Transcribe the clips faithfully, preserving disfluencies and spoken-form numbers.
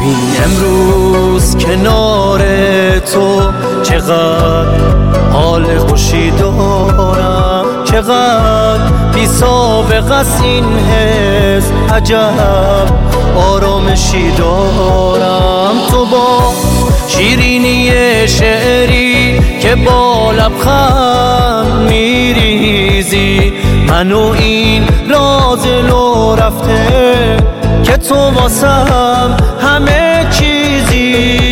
ببین امروز کنار تو چقدر حال خوشی دارم، چقدر بی سابقه است این حس، عجب آرامشی دارم. تو با شیرینی شعری که با لبخند میریزی، منو این راز لو رفته که تو واسم همه چیزی.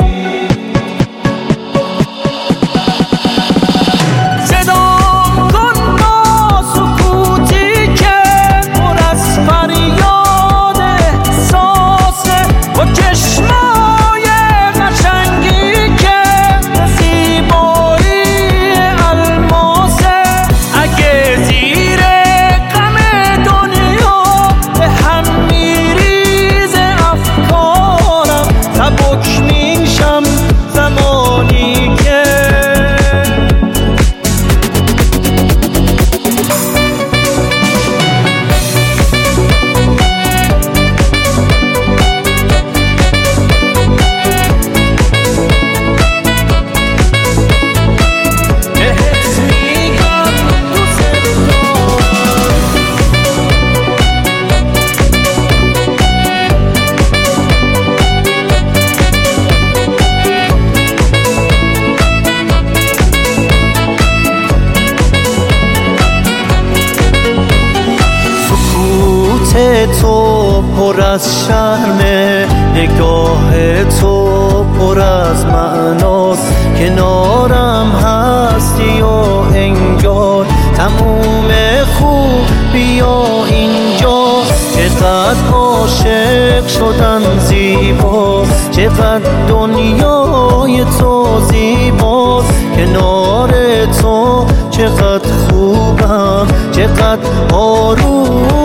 تو پر از شرمه، نگاه تو پر از معناست، کنارم هستی و انگار تموم خوبی ها اینجاست. چقدر عاشق شدن زیباست، چقدر دنیای تو زیباست، کنار تو چقدر خوبم، چقدر آروم